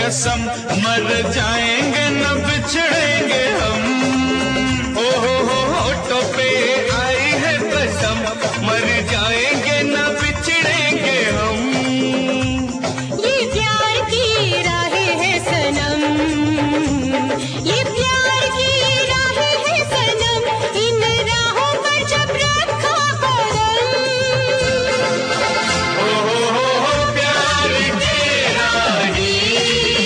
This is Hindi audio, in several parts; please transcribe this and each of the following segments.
कसम, मर जाएंगे न बिछड़ेंगे हम। ओ हो होठों पे आई है कसम, मर जाएंगे न बिछड़ेंगे हम। ये प्यार की राहें है सनम, ये प्यार की राहें है सनम, इन राहों पर जब रखा कदम। ओ हो प्यार की राही,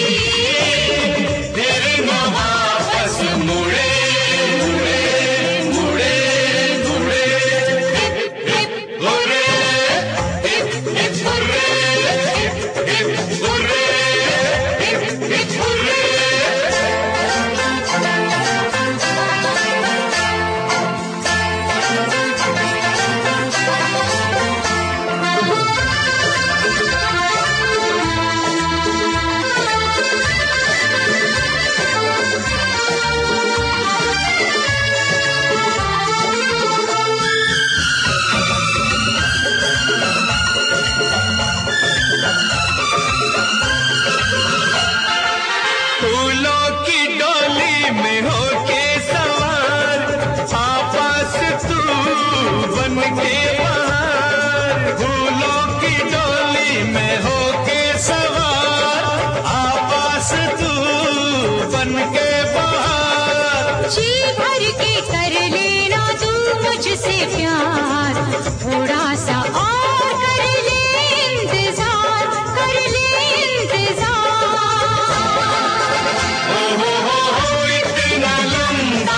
तेरे न वापस मुड़े मुड़े मुड़े मुड़े। Hurray hurray hurray hurray. फूलों की डोली में होके सवार, आपास तू बन के बहार। फूलों की डोली में होके सवार, आपास तू बन के बहार। जी भर के कर लेना तू मुझसे प्यार, थोड़ा सा और कर ले इंतजार, कर ले इंतजार। ओ हो इतना लंबा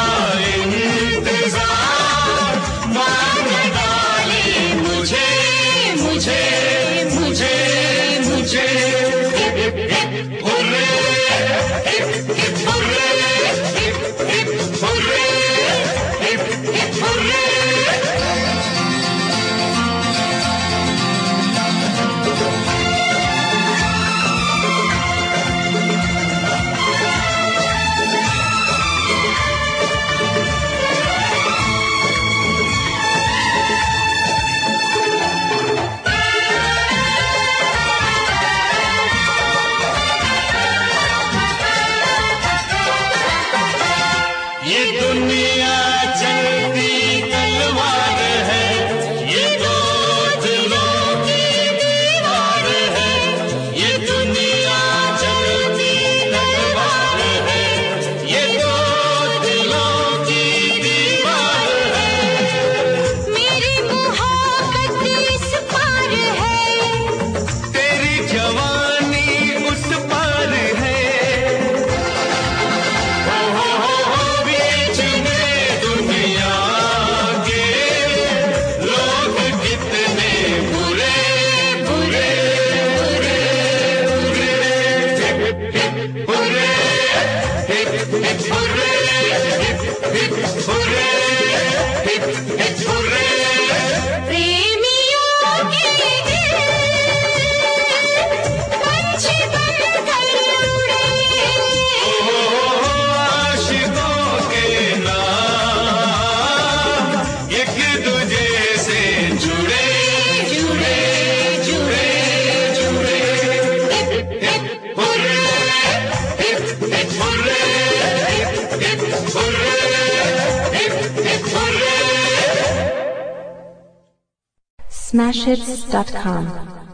इंतजार, मांग डाली मुझे मुझे मुझे मुझे। Hurray hurray hurray hurray. ये दुनिया चलती तलवार है, ये दो दिलों की दीवार है। ये दुनिया चलती तलवार है, ये दो दिलों की दीवार है। मेरी मोहब्बत इस पार है, तेरी जवानी उस पार है। ओ हो बीच में दुनिया के लोग कितने बुरे बुरे बुरे बुरे। बुरे बुरे बुरे बुरे। प्रेमियों के दिल पंछी बनकर उड़े। आशिकों के नाम एक दूजे से जुड़े जुड़े जुड़े जुड़े। Hurray hurray hurray hurray. Smashhits.com